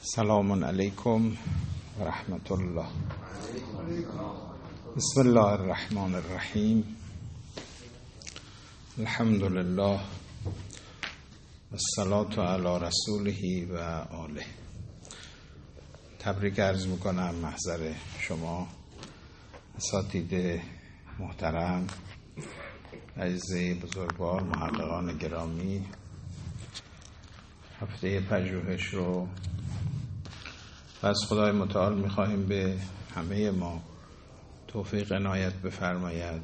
سلام علیکم و رحمت الله. بسم الله الرحمن الرحیم. الحمد لله و الصلاة علی رسوله و آله. تبریک عرض میکنم محضر شما اساتید محترم، عزیزی بزرگوار، محققان گرامی. هفته پژوهش رو از خدای متعال میخواهیم به همه ما توفیق عنایت بفرماید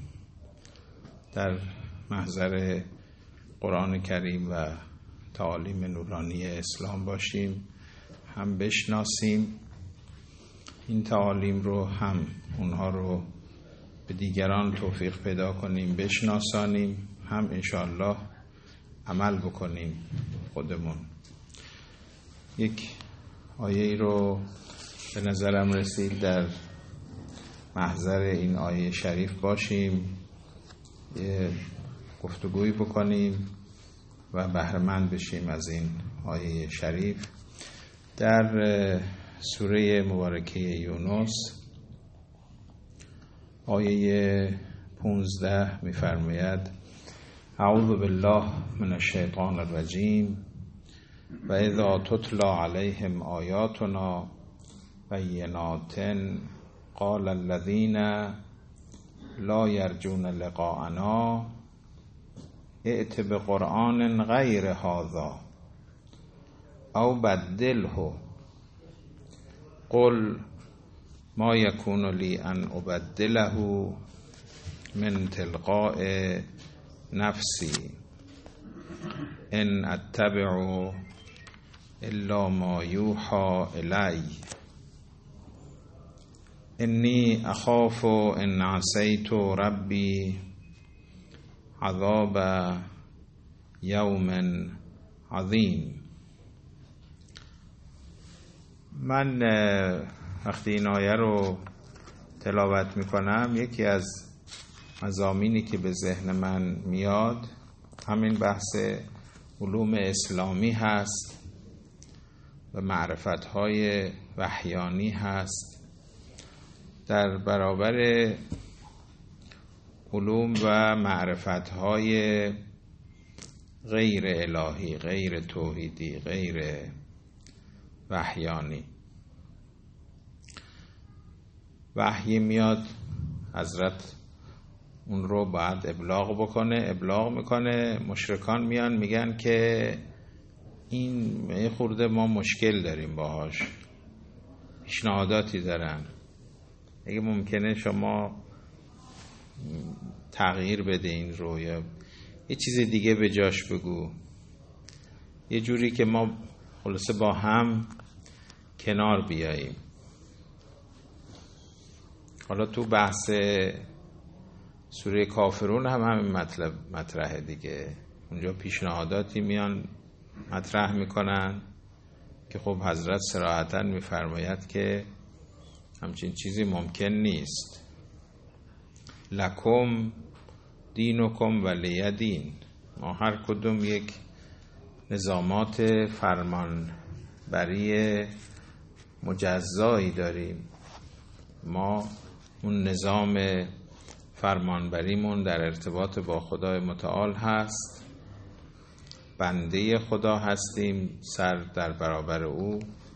در محضر قرآن کریم و تعالیم نورانی اسلام باشیم، هم بشناسیم این تعالیم رو، هم اونها رو به دیگران توفیق پیدا کنیم بشناسانیم، هم انشاءالله عمل بکنیم خودمون. یک آیه رو به نظرم رسید در محضر این آیه شریف باشیم، یه گفتگویی بکنیم و بهره‌مند بشیم از این آیه شریف. در سوره مبارکه یونس آیه 15 می‌فرماید: اعوذ بالله من الشیطان الرجیم و اذا تتلی علیهم آیاتنا بینات قال الذین لا یرجون لقاءنا ائت بقرآن غیر هذا او بدله قل ما یکون لی ان ابدله من تلقاء نفسی ان اتبع الا ما یوحى الی انی اخاف ان عصیت ربی عذاب یوم عظیم. من وقتی این آیه رو تلاوت میکنم، یکی از مضامینی که به ذهن من میاد همین بحث علوم اسلامی هست و معرفت‌های وحیانی هست در برابر علوم و معرفت‌های غیر الهی، غیر توحیدی، غیر وحیانی. وحی میاد، حضرت اون رو باید ابلاغ بکنه، ابلاغ میکنه. مشرکان میان میگن که این خورده ما مشکل داریم باهاش، پیشنهاداتی دارن، اگه ممکنه شما تغییر بده این رو یا یه چیز دیگه به جاش بگو، یه جوری که ما خلاصه با هم کنار بیاییم. حالا تو بحث سوره کافرون هم همین مطلب مطرحه دیگه. اونجا پیشنهاداتی میان مطرح میکنن که خب حضرت صراحتاً میفرماید که همچین چیزی ممکن نیست. لکم دینکم ولی دین. ما هر کدوم یک نظامات فرمانبری مجزایی داریم. ما اون نظام فرمانبریمون در ارتباط با خدای متعال هست، بنده خدا هستیم، سر در برابر او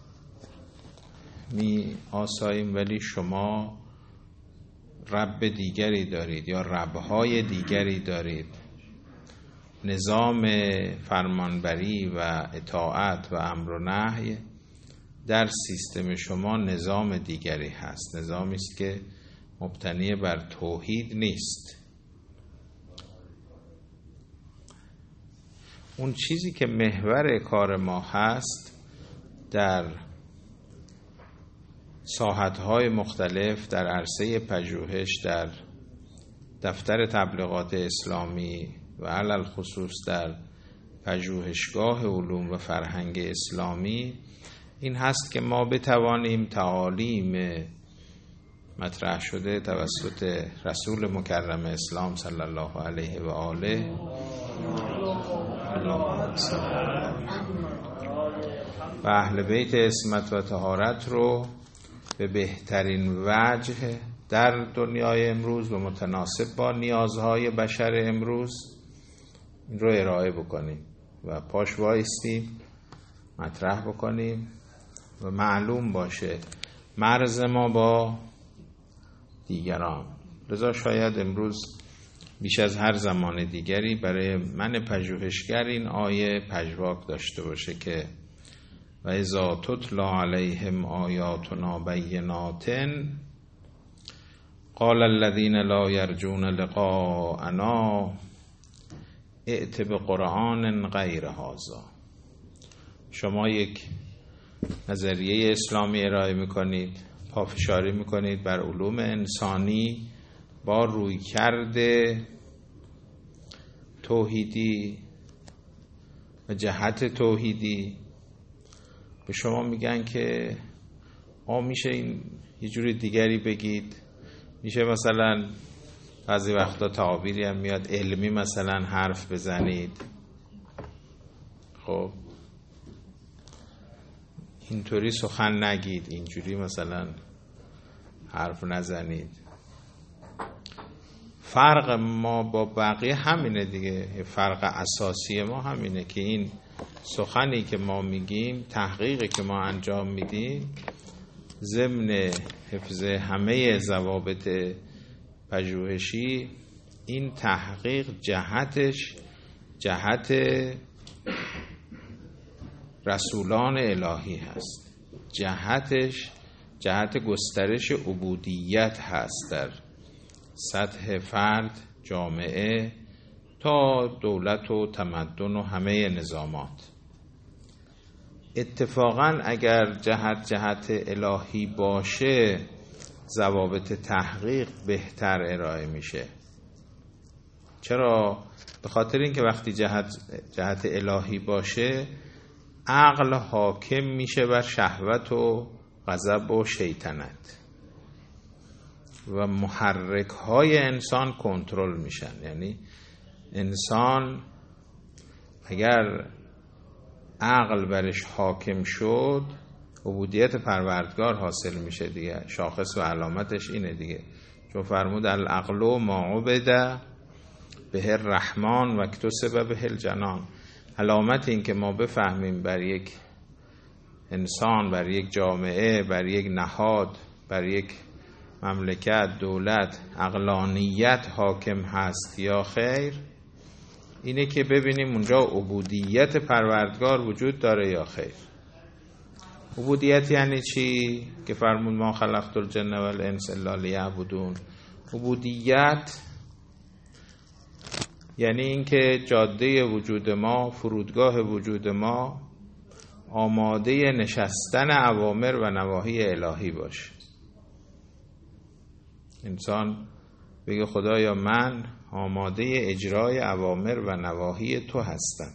می آساییم، ولی شما رب دیگری دارید یا ربهای دیگری دارید. نظام فرمانبری و اطاعت و امر و نهی در سیستم شما نظام دیگری هست، نظامی است که مبتنی بر توحید نیست. اون چیزی که محور کار ما هست در ساحت‌های مختلف، در عرصه پژوهش، در دفتر تبلیغات اسلامی و علل خصوص در پژوهشگاه علوم و فرهنگ اسلامی، این هست که ما بتوانیم تعالیم مطرح شده توسط رسول مکرم اسلام صلی الله علیه و آله و اهل بیت عصمت و طهارت رو به بهترین وجه در دنیای امروز و متناسب با نیازهای بشر امروز این رو ارائه بکنیم و پاش وایستیم، مطرح بکنیم و معلوم باشه مرز ما با دیگران. لذا شاید امروز بیش از هر زمان دیگری برای من پژوهشگر این آیه پژواک داشته باشه که و اذا تتلی علیهم آیاتنا بینات قال الذین لا یرجون لقاءنا ائت بقرآن غیر هذا. شما یک نظریه اسلامی ارائه میکنید، پافشاری میکنید بر علوم انسانی با رویکرد توحیدی و جهت توحیدی. به شما میگن که میشه این یه جوری دیگری بگید، میشه مثلا بعضی وقتا تعابیری هم میاد علمی مثلا حرف بزنید. خب اینطوری سخن نگید، اینجوری مثلا حرف نزنید. فرق ما با بقیه همینه دیگه، فرق اساسی ما همینه که این سخنی که ما میگیم، تحقیقی که ما انجام میدیم، ضمن حفظ همه ضوابط پژوهشی، این تحقیق جهتش جهت رسولان الهی هست، جهتش جهت گسترش عبودیت هست در سطح فرد، جامعه تا دولت و تمدن و همه نظامات. اتفاقا اگر جهت الهی باشه ضوابط تحقیق بهتر ارائه میشه. چرا؟ به خاطر اینکه وقتی جهت الهی باشه عقل حاکم میشه بر شهوت و غضب و شیطنت و محرک های انسان کنترل میشن. یعنی انسان اگر عقل برش حاکم شد عبودیت پروردگار حاصل میشه دیگه. شاخص و علامتش اینه دیگه، چون فرمود العقل ما عبد به الرحمن و اکتسب به الجنان. علامت این که ما بفهمیم بر یک انسان، بر یک جامعه، بر یک نهاد، بر یک مملکت، دولت عقلانیت حاکم هست یا خیر، اینه که ببینیم اونجا عبودیت پروردگار وجود داره یا خیر. عبودیت یعنی چی؟ که فرمود ما خلقت الجن و الانس الا لیعبدون. عبودیت یعنی اینکه جاده وجود ما، فرودگاه وجود ما آماده نشستن اوامر و نواهی الهی باشه. انسان بگه خدایا من آماده اجرای اوامر و نواهی تو هستم.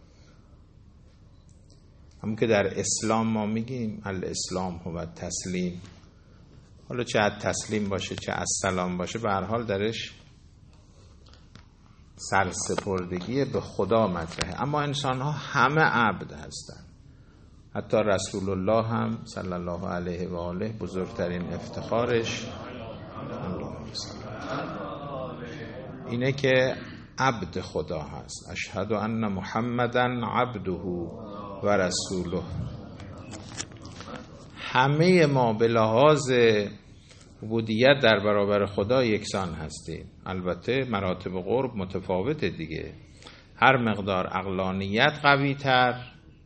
همون که در اسلام ما میگیم الاسلام هو تسلیم. حالا چه تسلیم باشه چه السلام باشه، به هر حال درش سرسپردگی به خدا مطرحه. اما انسان ها همه عبد هستن. حتی رسول الله هم صلی الله علیه و آله بزرگترین افتخارش اینه که عبد خدا هست. اشهد ان محمدن عبده و رسوله. همه ما به لحاظ عبودیت در برابر خدا یکسان هستیم. البته مراتب قرب متفاوته دیگه. هر مقدار عقلانیت قوی تر،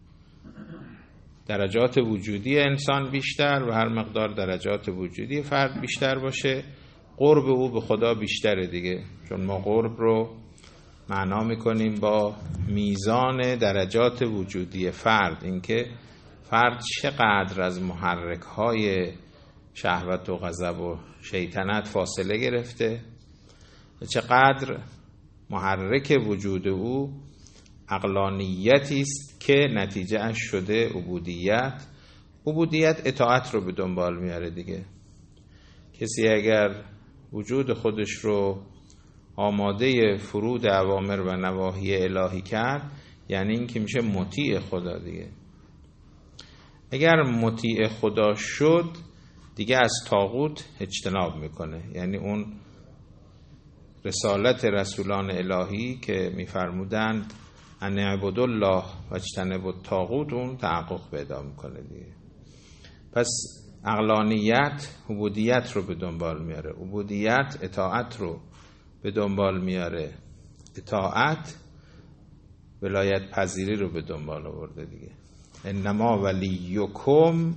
درجات وجودی انسان بیشتر، و هر مقدار درجات وجودی فرد بیشتر باشه قرب او به خدا بیشتره دیگه. چون ما قرب رو معنا میکنیم با میزان درجات وجودی فرد، اینکه فرد چقدر از محرک های شهوت و غضب و شیطنت فاصله گرفته و چقدر محرک وجود او عقلانیتی است که نتیجه اش شده عبودیت. عبودیت اطاعت رو به دنبال میاره دیگه. کسی اگر وجود خودش رو آماده فرود اوامر و نواهی الهی کرد، یعنی این که میشه مطیع خدا دیگه. اگر مطیع خدا شد دیگه از طاغوت اجتناب میکنه، یعنی اون رسالت رسولان الهی که میفرمودند ان اعبدوا الله واجتنبوا الطاغوت، اون تحقق پیدا میکنه دیگه. پس عقلانیت عبودیت رو به دنبال میاره، عبودیت اطاعت رو به دنبال میاره، اطاعت ولایت پذیری رو به دنبال آورده دیگه. انما ولیکم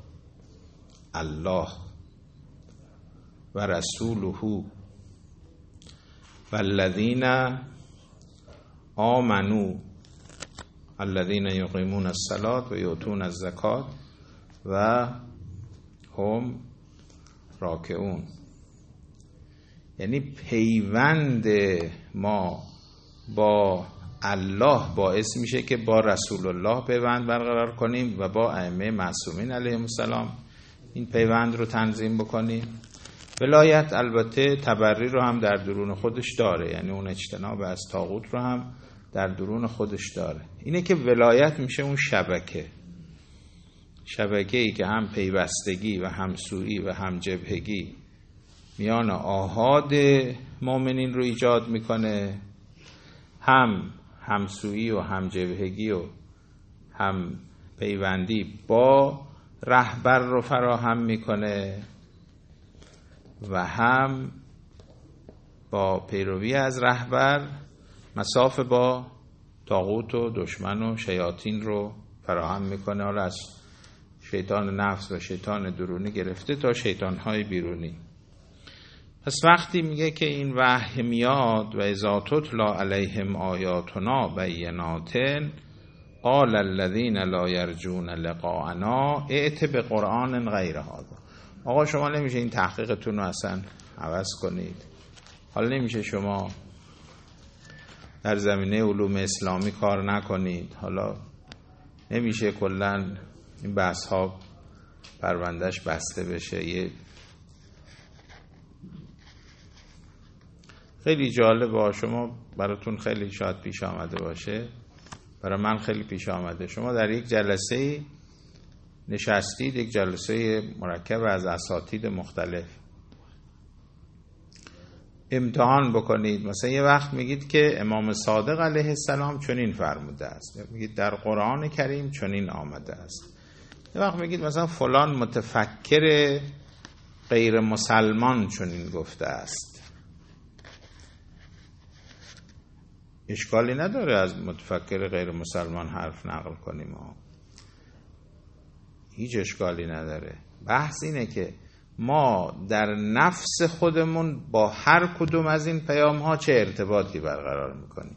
الله و رسوله والذین آمنوا الذین یقیمون الصلاة و یؤتون الزکاة و هم راکعون. یعنی پیوند ما با الله باعث میشه که با رسول الله پیوند برقرار کنیم و با ائمه معصومین علیهم السلام این پیوند رو تنظیم بکنیم. ولایت البته تبری رو هم در درون خودش داره، یعنی اون اجتناب از طاغوت رو هم در درون خودش داره. اینه که ولایت میشه اون شبکه‌ای که هم پیوستگی و همسویی و هم جبهگی میان آحاد مؤمنین رو ایجاد میکنه، هم همسویی و هم جبهگی و هم پیوندی با رهبر رو فراهم میکنه و هم با پیروی از رهبر مساف با طاغوت و دشمن و شیاطین رو فراهم میکنه، حالا از شیطان نفس و شیطان درونی گرفته تا شیطانهای بیرونی. پس وقتی میگه که این وحی میاد و اذا تتلی علیهم آیاتنا بینات قال الذین لا یرجون لقاءنا ائت بقرآن غیر هذا. آقا شما نمیشه این تحقیقتون رو اصلا عوض کنید، حالا نمیشه شما در زمینه علوم اسلامی کار نکنید، حالا نمیشه کلن این بحث ها پروندهش بسته بشه. یه خیلی جالب شما براتون خیلی شاید پیش آمده باشه، برای من خیلی پیش آمده. شما در یک جلسه نشستید، یک جلسه مرکب از اساتید مختلف، امتحان بکنید. مثلا یه وقت میگید که امام صادق علیه السلام چنین فرموده است، میگید در قرآن کریم چنین آمده است. یه وقت میگید مثلا فلان متفکر غیر مسلمان چنین گفته است. اشکالی نداره از متفکر غیر مسلمان حرف نقل کنیم، هیچ اشکالی نداره. بحث اینه که ما در نفس خودمون با هر کدوم از این پیام ها چه ارتباطی برقرار میکنیم.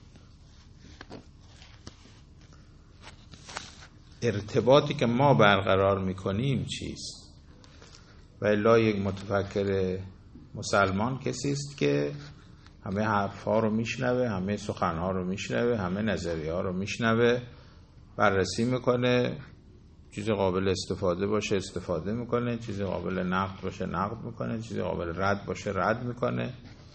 ارتباطی که ما برقرار میکنیم چیست؟ و الا یک متفکر مسلمان کسی است که همه حرفها رو میشنوه، همه سخنها رو میشنوه، همه نظریه ها رو میشنوه، بررسی میکنه، چیزی قابل استفاده باشه استفاده میکنه، چیزی قابل نقد باشه نقد میکنه، چیزی قابل رد باشه رد میکنه،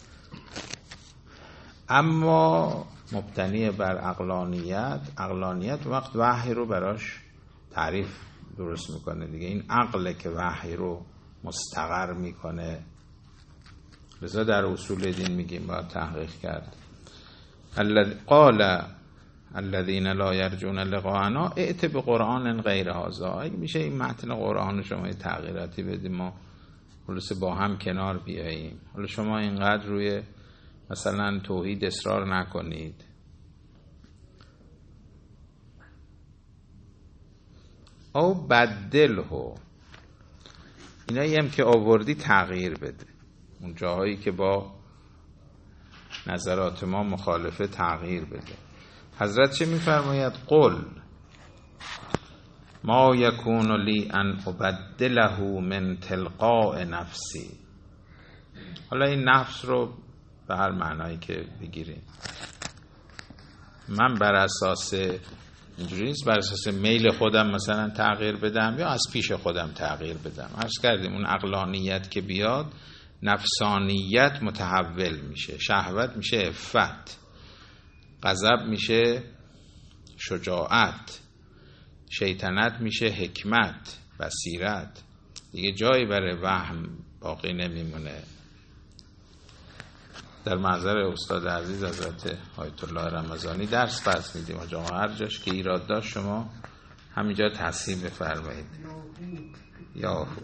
اما مبتنی بر عقلانیت وقت وحی رو براش تعریف درست میکنه دیگه. این عقله که وحی رو مستقر میکنه. لذا در اصول دین میگیم باید تحقیق کرد. قال الذین لا یرجون لقاءنا ائت بقرآن غیر هذا. اگه میشه این متن قرآن شما تغییراتی بدیم، ما خلاص با هم کنار بیاییم. حالا شما اینقدر روی مثلا توحید اصرار نکنید، او بدله، اینایی هم که آوردی تغییر بده، اون جاهایی که با نظرات ما مخالفه تغییر بده. حضرت چه میفرماید؟ قل ما یکون لی ان ابدله من تلقاء نفسی. حالا این نفس رو به هر معنایی که بگیریم، من بر اساس اینجوری نیست بر اساس میل خودم مثلا تغییر بدم یا از پیش خودم تغییر بدم. عرض کردیم اون عقلانیت که بیاد نفسانیت متحول میشه، شهوت میشه عفت، غضب میشه شجاعت، شیطنت میشه حکمت، بصیرت. دیگه جایی برای وهم باقی نمیمونه. در محضر استاد عزیز حضرت آیت الله رمضانی درس پس میدیم و جامعه هر جاش که ایراد داشت شما همینجا تصحیح بفرمایید. یاهو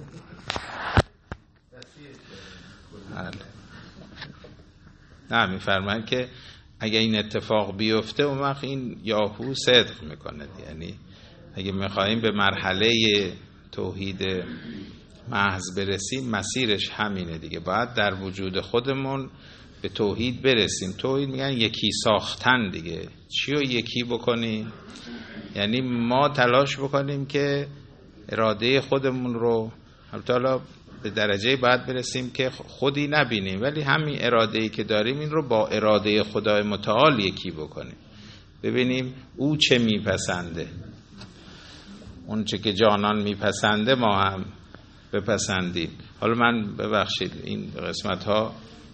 نه میفرمایید که اگه این اتفاق بیفته اون وقت این یاهو صدق میکنه. یعنی اگه میخواییم به مرحله توحید محض برسیم مسیرش همینه دیگه. باید در وجود خودمون به توحید برسیم. توحید میگن یکی ساختن دیگه. چی رو یکی بکنیم؟ یعنی ما تلاش بکنیم که اراده خودمون رو حالا به درجه باید برسیم که خودی نبینیم، ولی همین اراده‌ای که داریم این رو با اراده خدای متعال یکی بکنیم، ببینیم او چه میپسنده. اون چه که جانان میپسنده ما هم بپسندیم. حالا من ببخشید این قسمت ها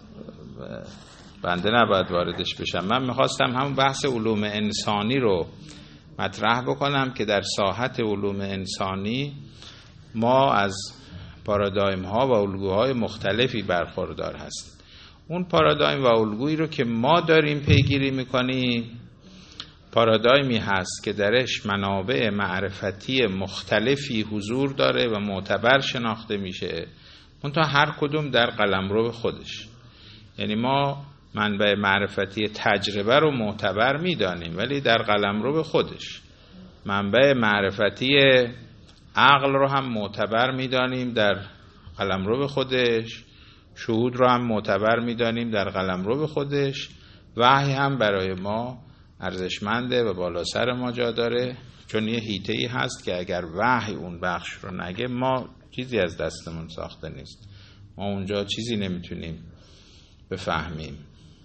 بنده نباید واردش بشم. من میخواستم همون بحث علوم انسانی رو مطرح بکنم که در ساحت علوم انسانی ما از پارادایم ها و الگوهای مختلفی برخوردار هستیم. اون پارادایم و الگویی رو که ما داریم پیگیری میکنیم پارادایمی هست که درش منابع معرفتی مختلفی حضور داره و معتبر شناخته میشه، منتها هر کدوم در قلمرو خودش. یعنی ما منبع معرفتی تجربه رو معتبر میدانیم ولی در قلمرو خودش. منبع معرفتی عقل رو هم معتبر میدانیم در قلمرو خودش. شهود رو هم معتبر میدانیم در قلمرو خودش. وحی هم برای ما ارزشمنده و بالا سر ما جا داره، چون یه حیطه‌ای هست که اگر وحی اون بخش رو نگه ما چیزی از دستمون ساخته نیست، ما اونجا چیزی نمیتونیم بفهمیم.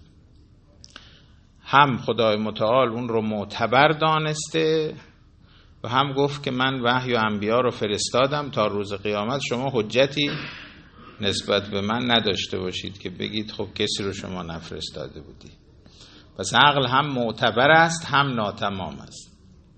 هم خدای متعال اون رو معتبر دانسته و هم گفت که من وحی و انبیا رو فرستادم تا روز قیامت شما حجتی نسبت به من نداشته باشید که بگید خب کسی رو شما نفرستاده بودی. پس عقل هم معتبر است هم ناتمام است.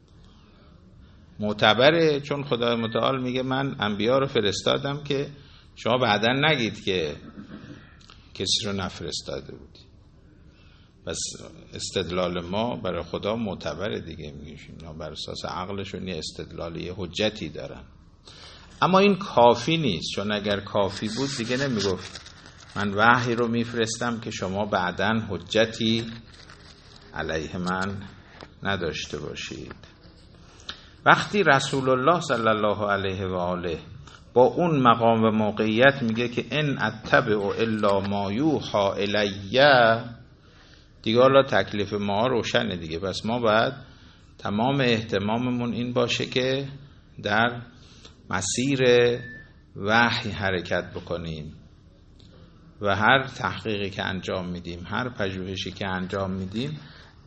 معتبره چون خدای متعال میگه من انبیا رو فرستادم که شما بعداً نگید که کسی رو نفرستاده بودی. پس استدلال ما برای خدا معتبره دیگه. میگیم اینا بر اساس عقلشون یه استدلالی یه حجتی دارن. اما این کافی نیست، چون اگر کافی بود دیگه نمیگفت من وحی رو میفرستم که شما بعداً حجتی علیه من نداشته باشید. وقتی رسول الله صلی الله علیه و آله با اون مقام و موقعیت میگه که ان اتبع الا ما یوحى الی، دیگه حالا تکلیف ما روشنه دیگه. پس ما باید تمام اهتماممون این باشه که در مسیر وحی حرکت بکنیم و هر تحقیقی که انجام میدیم، هر پژوهشی که انجام میدیم،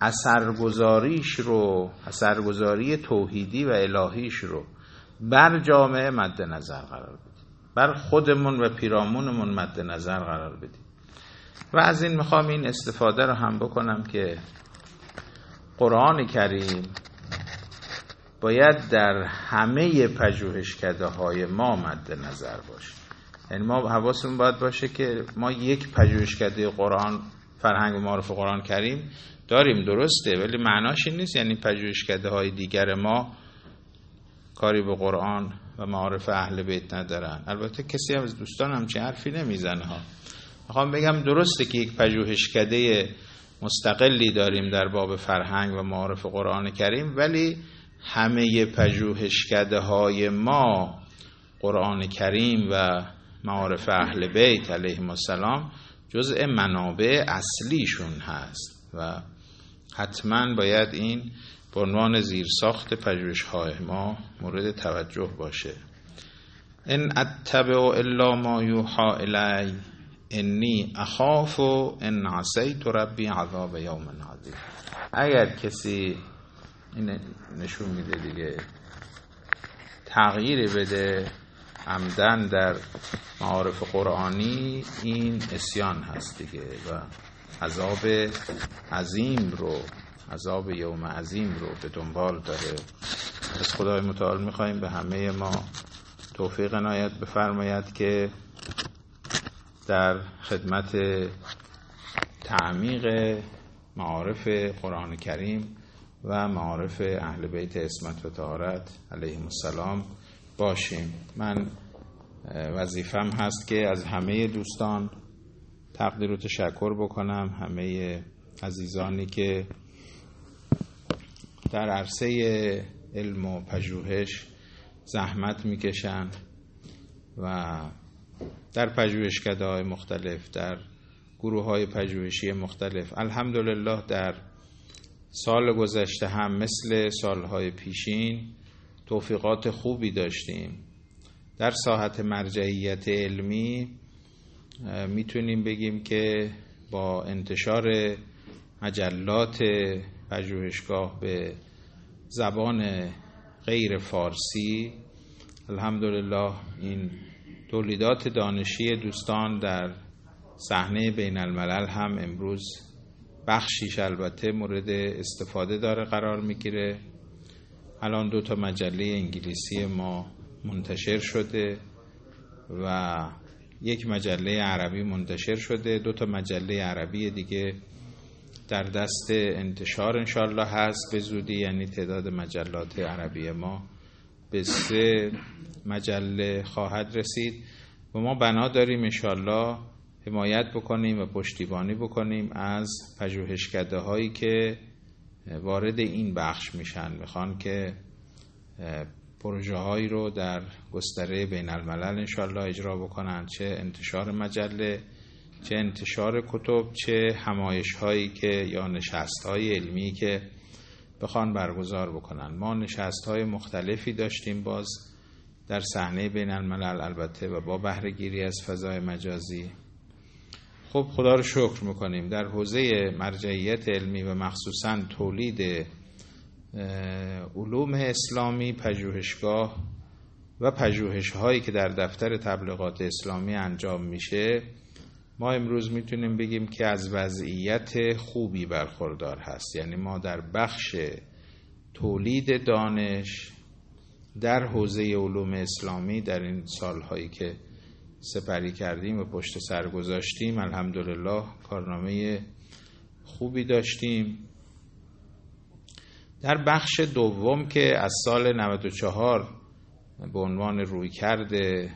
اثرگذاری توحیدی و الهیش رو بر جامعه مد نظر قرار بدیم، بر خودمون و پیرامونمون مد نظر قرار بدیم. و از این میخوام این استفاده رو هم بکنم که قرآن کریم باید در همه پژوهشکده‌های ما مد نظر باشه. یعنی ما حواسمون باید باشه که ما یک پژوهشکده قرآن، فرهنگ و معارف قرآن کریم داریم، درسته، ولی معناش این نیست یعنی پژوهشکده‌های دیگر ما کاری به قرآن و معارف اهل بیت ندارن. البته کسی هم از دوستان همچین حرفی نمیزنه ها. میخوام بگم درسته که یک پژوهشکده مستقلی داریم در باب فرهنگ و معارف قرآن کریم، ولی همه پژوهشکده‌های ما قرآن کریم و معارف اهل بیت علیهم السلام جزء منابع اصلیشون هست و حتما باید این به عنوان زیرساخت پژوهش‌های ما مورد توجه باشه. ان اتبع الا ما یوحى الی انی اخاف ان عصیت ربی عذاب یوم عظیم. اگر کسی این نشون میده دیگه تغییری بده عمدن در معارف قرآنی این عصیان هست دیگه و عذاب عظیم رو، عذاب یوم عظیم رو به دنبال داره. از خدای متعال می‌خوایم به همه ما توفیق عنایت بفرماید که در خدمت تعمیق معارف قرآن کریم و معارف اهل بیت عصمت و طهارت علیهم السلام باشیم. من وظیفم هست که از همه دوستان تقدیر و تشکر بکنم، همه عزیزانی که در عرصه علم و پژوهش زحمت میکشن و در پژوهشکده‌های مختلف، در گروه‌های پژوهشی مختلف. الحمدلله در سال گذشته هم مثل سالهای پیشین توفیقات خوبی داشتیم. در ساحت مرجعیت علمی میتونیم بگیم که با انتشار مجلات پژوهشگاه به زبان غیر فارسی الحمدلله این تولیدات دانشی دوستان در صحنه بین الملل هم امروز بخشیش البته مورد استفاده داره قرار میگیره. الان 2 مجله انگلیسی ما منتشر شده و 1 مجله عربی منتشر شده. 2 مجله عربی دیگه در دست انتشار انشالله هست به زودی، یعنی تعداد مجلات عربی ما به 3 مجله خواهد رسید و ما بنا داریم انشالله حمایت بکنیم و پشتیبانی بکنیم از پژوهشکده هایی که وارد این بخش میشن، میخوان که پروژه هایی رو در گستره بین الملل انشالله اجرا بکنن، چه انتشار مجله، چه انتشار کتب، چه همایش هایی که یا نشست های علمی که بخوان برگزار بکنن. ما نشست های مختلفی داشتیم باز در صحنه بین الملل البته و با بهره گیری از فضای مجازی. خب خدا رو شکر میکنیم در حوزه مرجعیت علمی و مخصوصا تولید علوم اسلامی، پژوهشگاه و پژوهش هایی که در دفتر تبلیغات اسلامی انجام میشه، ما امروز میتونیم بگیم که از وضعیت خوبی برخوردار هست. یعنی ما در بخش تولید دانش در حوزه علوم اسلامی در این سالهایی که سپری کردیم و پشت سر گذاشتیم الحمدلله کارنامه خوبی داشتیم. در بخش دوم که از سال 94 به عنوان رویکرد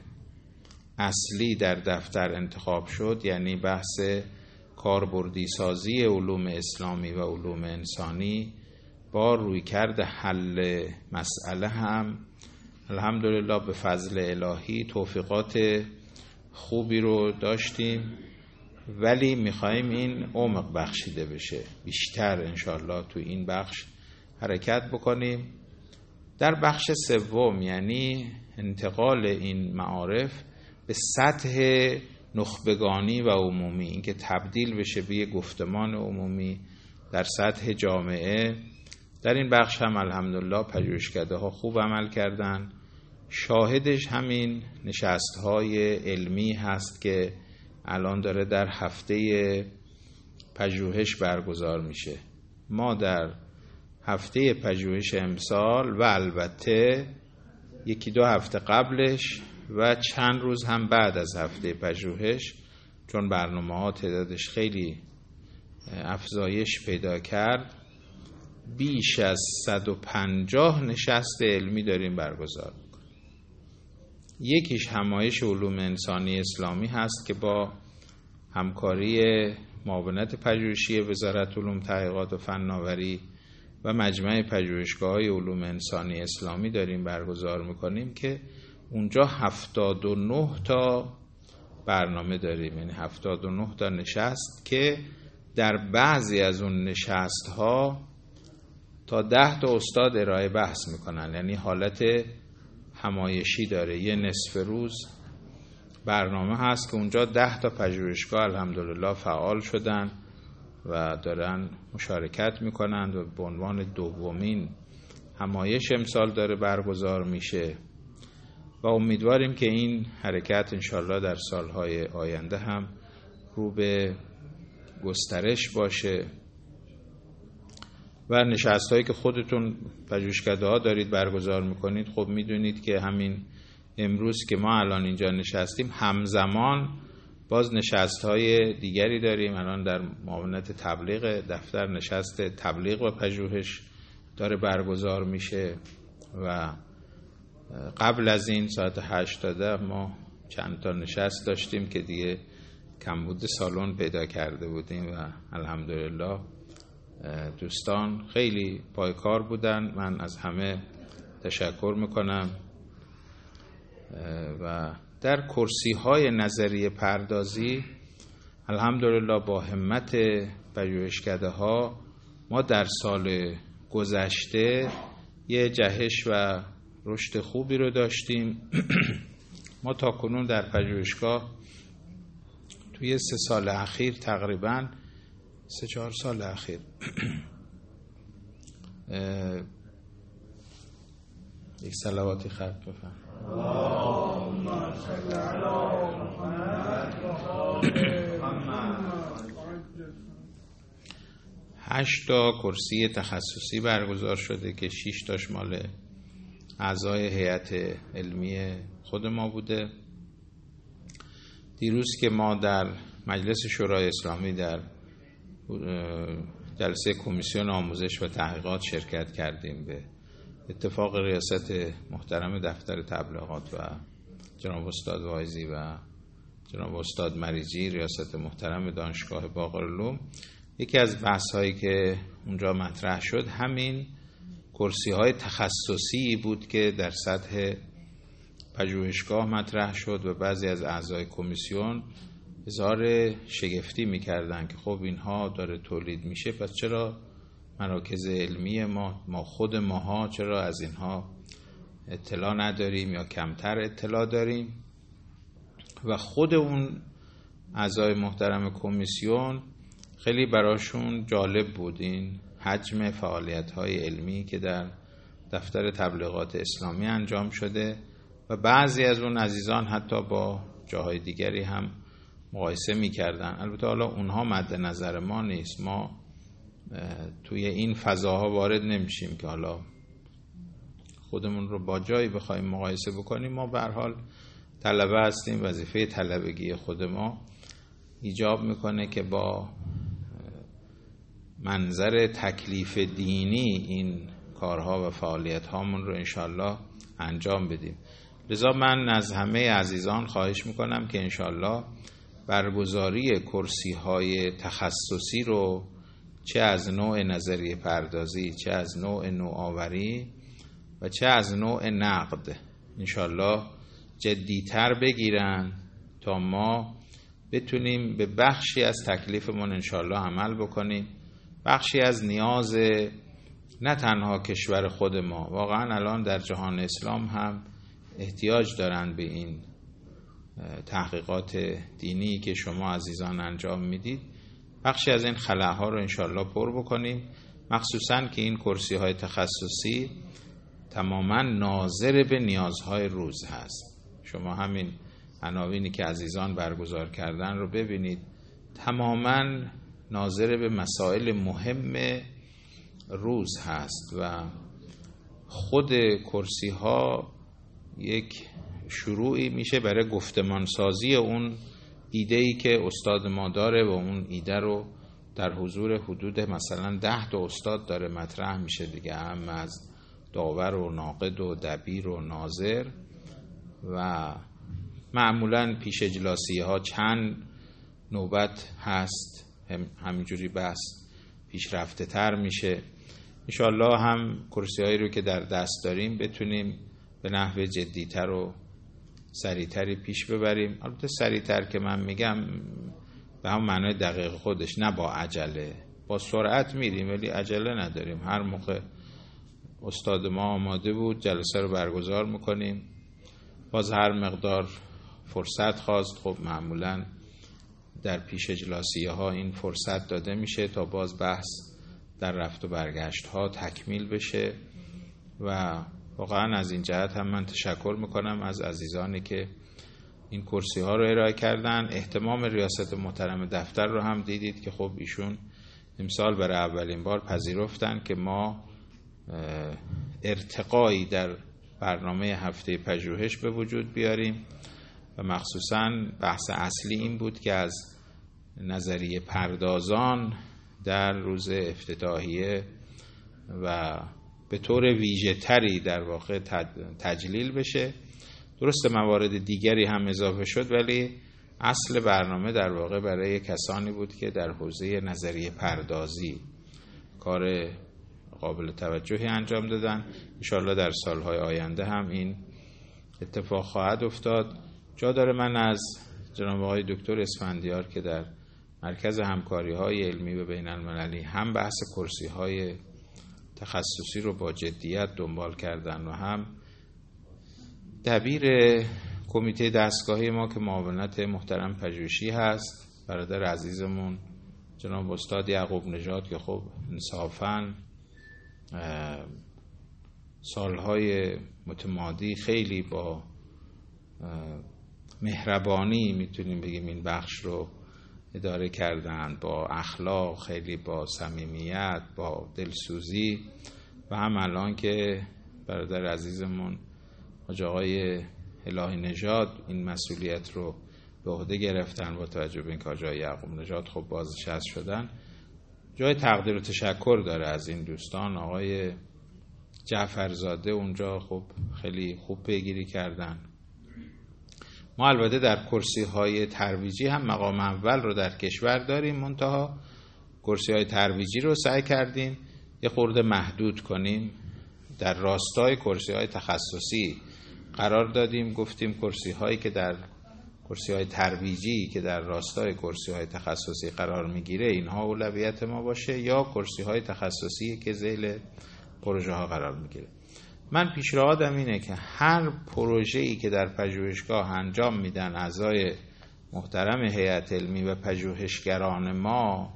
اصلی در دفتر انتخاب شد، یعنی بحث کاربردی سازی علوم اسلامی و علوم انسانی با رویکرد حل مسئله، هم الحمدلله به فضل الهی توفیقات خوبی رو داشتیم، ولی میخوایم این عمق بخشیده بشه، بیشتر انشالله تو این بخش حرکت بکنیم. در بخش سوم یعنی انتقال این معارف به سطح نخبگانی و عمومی، اینکه تبدیل بشه به گفتمان عمومی در سطح جامعه، در این بخش هم الحمدلله پژوهشکده ها خوب عمل کردن. شاهدش همین نشست های علمی هست که الان داره در هفته پژوهش برگزار میشه. ما در هفته پژوهش امسال و البته 1-2 هفته قبلش و چند روز هم بعد از هفته پژوهش، چون برنامه ها تعدادش خیلی افزایش پیدا کرد، بیش از 150 نشست علمی داریم برگزار میکنیم. یکیش همایش علوم انسانی اسلامی هست که با همکاری معاونت پژوهشی وزارت علوم تحقیقات و فناوری و مجمع پژوهشگاه‌های علوم انسانی اسلامی داریم برگزار میکنیم که اونجا 79 تا برنامه داریم، یعنی 79 تا نشست که در بعضی از اون نشست ها تا 10 تا استاد ارائه بحث میکنن، یعنی حالت همایشی داره. یه نصف روز برنامه هست که اونجا 10 تا پژوهشگاه الحمدلله فعال شدن و دارن مشارکت میکنند و به عنوان دومین همایش امسال داره برگزار میشه. و امیدواریم که این حرکت انشالله در سالهای آینده هم رو به گسترش باشه و نشست‌هایی که خودتون پژوهشکده‌ها دارید برگزار میکنید، خب میدونید که همین امروز که ما الان اینجا نشستیم همزمان باز نشست‌های دیگری داریم. الان در معاونت تبلیغ دفتر نشست تبلیغ و پژوهش داره برگزار میشه و قبل از این ساعت 8 تا 10 ما چند تا نشست داشتیم که دیگه کمبود سالن پیدا کرده بودیم و الحمدلله دوستان خیلی پایکار بودن. من از همه تشکر میکنم و در کرسی‌های نظریه پردازی الحمدلله با همت پژوهشکده‌ها ما در سال گذشته یه جهش و رشد خوبی رو داشتیم. ما تا کنون در پژوهشگاه توی 3 سال اخیر تقریباً 3-4 سال اخیر یک صلواتی خط بفرم. اللهم صل علی محمد. 8 تا کرسی تخصصی برگزار شده که 6 تاش مال اعضای هیئت علمی خود ما بوده. دیروز که ما در مجلس شورای اسلامی در جلسه کمیسیون آموزش و تحقیقات شرکت کردیم به اتفاق ریاست محترم دفتر تبلیغات و جناب استاد واعظی و جناب استاد مریجی، ریاست محترم دانشگاه باقرالعلوم. یکی از بحث‌هایی که اونجا مطرح شد همین کرسی‌های تخصصی بود که در سطح پژوهشگاه مطرح شد و بعضی از اعضای کمیسیون اظهار شگفتی می‌کردند که خب اینها داره تولید میشه، پس چرا مراکز علمی ما خود ماها چرا از اینها اطلاع نداریم یا کمتر اطلاع داریم؟ و خود اون اعضای محترم کمیسیون خیلی براشون جالب بود این حجم فعالیت‌های علمی که در دفتر تبلیغات اسلامی انجام شده و بعضی از اون عزیزان حتی با جاهای دیگری هم مقایسه می‌کردن. البته حالا اونها مد نظر ما نیست، ما توی این فضاها وارد نمیشیم که حالا خودمون رو با جایی بخوایم مقایسه بکنیم. ما به هر حال طلبه هستیم، وظیفه طلبگی خود ما ایجاب میکنه که با منظر تکلیف دینی این کارها و فعالیت هامون رو انشالله انجام بدیم. لذا من از همه عزیزان خواهش میکنم که انشالله برگزاری کرسی های تخصصی رو چه از نوع نظریه پردازی، چه از نوع نوآوری و چه از نوع نقد انشالله جدیتر بگیرن تا ما بتونیم به بخشی از تکلیفمون انشالله عمل بکنیم. بخشی از نیاز نه تنها کشور خود ما، واقعا الان در جهان اسلام هم احتیاج دارن به این تحقیقات دینی که شما عزیزان انجام میدید. بخشی از این خلاها رو انشالله پر بکنیم، مخصوصا که این کرسی های تخصصی تماما ناظر به نیازهای روز هست. شما همین عناوینی که عزیزان برگزار کردن رو ببینید، تماما ناظر به مسائل مهم روز هست و خود کرسی ها یک شروعی میشه برای گفتمان سازی اون ایده‌ای که استاد ما داره و اون ایده رو در حضور حدود مثلا 10 تا استاد داره مطرح میشه دیگه، هم از داور و ناقد و دبیر و ناظر و معمولا پیش اجلاسی ها چند نوبت هست، همینجوری بس پیشرفته تر میشه. انشالله هم کرسی هایی رو که در دست داریم بتونیم به نحو جدیتر و سریعتری پیش ببریم. البته سریعتر که من میگم به هم معنای دقیق خودش، نه با عجله، با سرعت میریم ولی عجله نداریم. هر موقع استاد ما آماده بود جلسه رو برگزار میکنیم. باز هر مقدار فرصت خواست، خب معمولا در پیش اجلاسیه ها این فرصت داده میشه تا باز بحث در رفت و برگشت ها تکمیل بشه و واقعا از این جهت هم من تشکر میکنم از عزیزانی که این کرسی ها رو ارائه کردن. اهتمام ریاست محترم دفتر رو هم دیدید که خب ایشون امسال برای اولین بار پذیرفتن که ما ارتقایی در برنامه هفته پژوهش به وجود بیاریم و مخصوصاً بحث اصلی این بود که از نظریه پردازان در روز افتتاحیه و به طور ویژه تری در واقع تجلیل بشه. درست موارد دیگری هم اضافه شد، ولی اصل برنامه در واقع برای کسانی بود که در حوزه نظریه پردازی کار قابل توجهی انجام دادن. انشاءالله در سالهای آینده هم این اتفاق خواهد افتاد. جا داره من از جناب آقای دکتر اسفندیار که در مرکز همکاری‌های علمی و بین‌المللی هم بحث کرسی‌های تخصصی رو با جدیت دنبال کردن و هم دبیر کمیته دستگاهی ما که معاونت محترم پژوهشی هست، برادر عزیزمون جناب استاد یعقوب نژاد که خب انصافاً سالهای متمادی خیلی با مهربانی میتونیم بگیم این بخش رو اداره کردن، با اخلاق، خیلی با صمیمیت، با دلسوزی، و هم الان که برادر عزیزمون حاج آقای الهی نژاد این مسئولیت رو به عهده گرفتن با توجه به اینکه حاج آقای یعقوب نژاد خب بازنشسته شدن، جای تقدیر و تشکر داره از این دوستان. آقای جعفرزاده اونجا خب خیلی خوب پیگیری کردن. ما البته در کرسی های ترویجی هم مقام اول رو در کشور داریم، منتها کرسی های ترویجی رو سعی کردیم یه خورده محدود کنیم، در راستای کرسی های تخصصی قرار دادیم. گفتیم کرسی های ترویجی که در راستای کرسی های تخصصی قرار میگیره اینها اولویت ما باشه، یا کرسی های تخصصی که ذیل پروژه ها قرار میگیره. من پیشنهادم اینه که هر پروژه‌ای که در پژوهشگاه انجام میدن اعضای محترم هیئت علمی و پژوهشگران ما،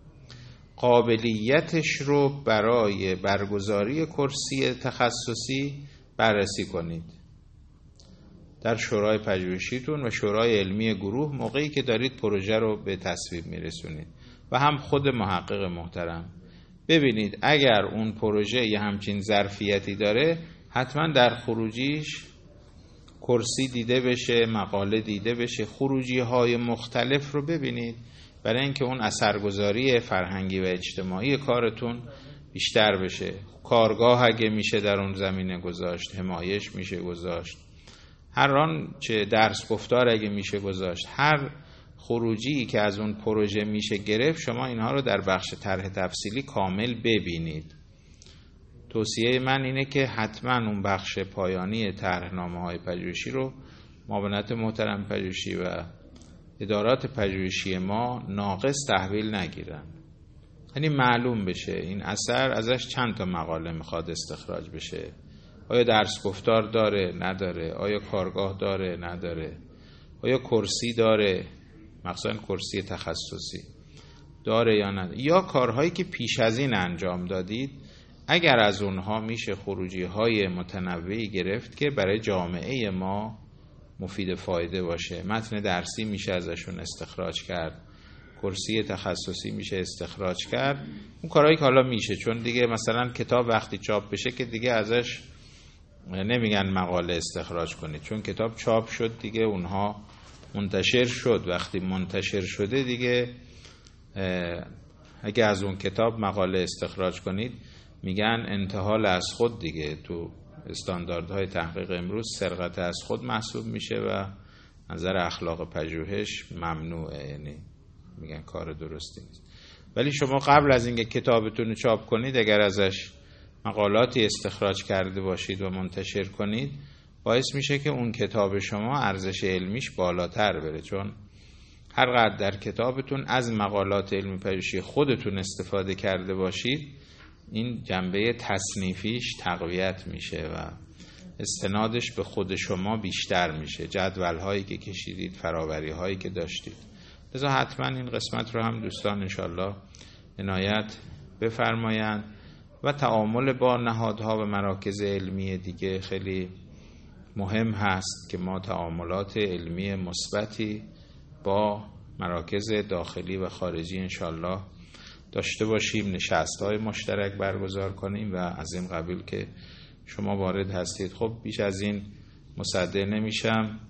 قابلیتش رو برای برگزاری کرسی تخصصی بررسی کنید در شورای پژوهشیتون و شورای علمی گروه موقعی که دارید پروژه رو به تصویب میرسونید، و هم خود محقق محترم ببینید اگر اون پروژه یه همچین ظرفیتی داره حتما در خروجیش کرسی دیده بشه، مقاله دیده بشه، خروجی های مختلف رو ببینید برای اینکه اون اثرگذاری فرهنگی و اجتماعی کارتون بیشتر بشه. کارگاه اگه میشه در اون زمینه گذاشت، همایش میشه گذاشت، هر آن چه درس گفتار اگه میشه گذاشت، هر خروجی که از اون پروژه میشه گرفت، شما اینها رو در بخش طرح تفصیلی کامل ببینید. توصیه من اینه که حتما اون بخش پایانی طرحنامه‌های پژوهشی رو معاونت محترم پژوهشی و ادارات پژوهشی ما ناقص تحویل نگیرن. یعنی معلوم بشه این اثر ازش چند تا مقاله میخواد استخراج بشه، آیا درس گفتار داره نداره، آیا کارگاه داره نداره، آیا کرسی داره، مخصوصا کرسی تخصصی داره یا نداره، یا کارهایی که پیش از این انجام دادید اگر از اونها میشه خروجی های متنوعی گرفت که برای جامعه ما مفید فایده باشه. متن درسی میشه ازشون استخراج کرد، کرسی تخصصی میشه استخراج کرد. اون کارهایی که حالا میشه، چون دیگه مثلا کتاب وقتی چاپ بشه که دیگه ازش نمیگن مقاله استخراج کنید، چون کتاب چاپ شد دیگه اونها منتشر شد. وقتی منتشر شده دیگه اگه از اون کتاب مقاله استخراج کنید میگن انتحال از خود دیگه، تو استانداردهای تحقیق امروز سرقت از خود محسوب میشه و نظر اخلاق پژوهش ممنوعه، یعنی میگن کار درستی نیست. ولی شما قبل از اینکه کتابتون رو چاپ کنید اگر ازش مقالاتی استخراج کرده باشید و منتشر کنید، باعث میشه که اون کتاب شما ارزش علمیش بالاتر بره، چون هر قدر در کتابتون از مقالات علمی پژوهشی خودتون استفاده کرده باشید، این جنبه تصنیفیش تقویت میشه و استنادش به خود شما بیشتر میشه، جدول هایی که کشیدید، فراوری هایی که داشتید. لذا حتما این قسمت رو هم دوستان انشالله عنایت بفرمایند و و تعامل با نهادها و مراکز علمی دیگه خیلی مهم هست که ما تعاملات علمی مثبتی با مراکز داخلی و خارجی انشالله داشته باشیم، نشست‌های مشترک برگزار کنیم و از این قبیل که شما وارد هستید. خب بیش از این مصدق نمیشم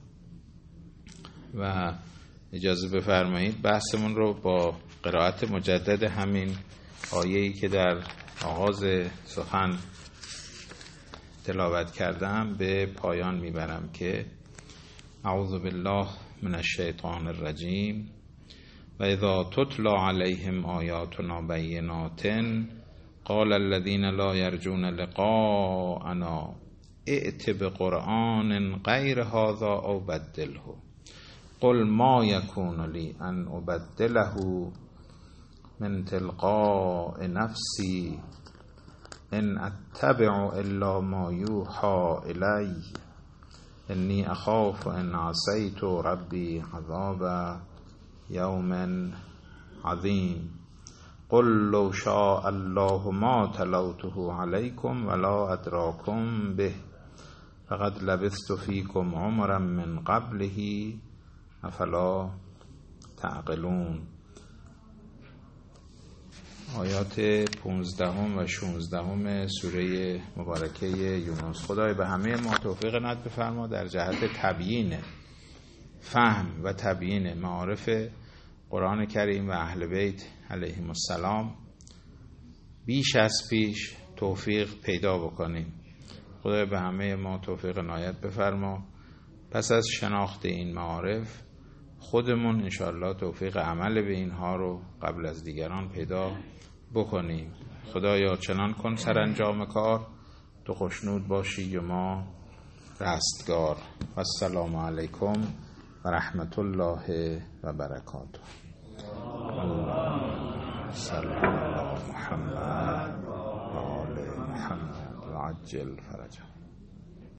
و اجازه بفرمایید بحثمون رو با قرائت مجدد همین آیه‌ای که در آغاز سخن تلاوت کردم به پایان میبرم که اعوذ بالله من الشیطان الرجیم و اذا تتلی علیهم آیاتنا بینات قال الذین لا یرجون لقاءنا ائت بقرآن غیر هذا او بدله قل ما یکون لی ان ابدله من تلقاء نفسی ان اتبع الا ما یوحى الی انی اخاف ان عصیت ربی عذاب یوم عظیم قل لو شاء الله ما تلوته علیکم ولا ادراکم به فقد لبثت فیکم عمرا من قبله افلا تعقلون. آیات 15 و 16 سوره مبارکه یونس. خدای به همه ما توفیق عنایت بفرما در جهت تبیین فهم و تبیین معارف قرآن کریم و اهل بیت علیهم السلام بیش از پیش توفیق پیدا بکنیم. خدای به همه ما توفیق عنایت بفرما. پس از شناخت این معارف خودمون انشاءالله توفیق عمل به اینها رو قبل از دیگران پیدا بکنیم. خدایا چنان کن سرانجام کار تو خوشنود باشی و ما رستگار. و السلام علیکم و رحمت الله و برکاته. صلی الله محمد و آل محمد و عجل فرجه.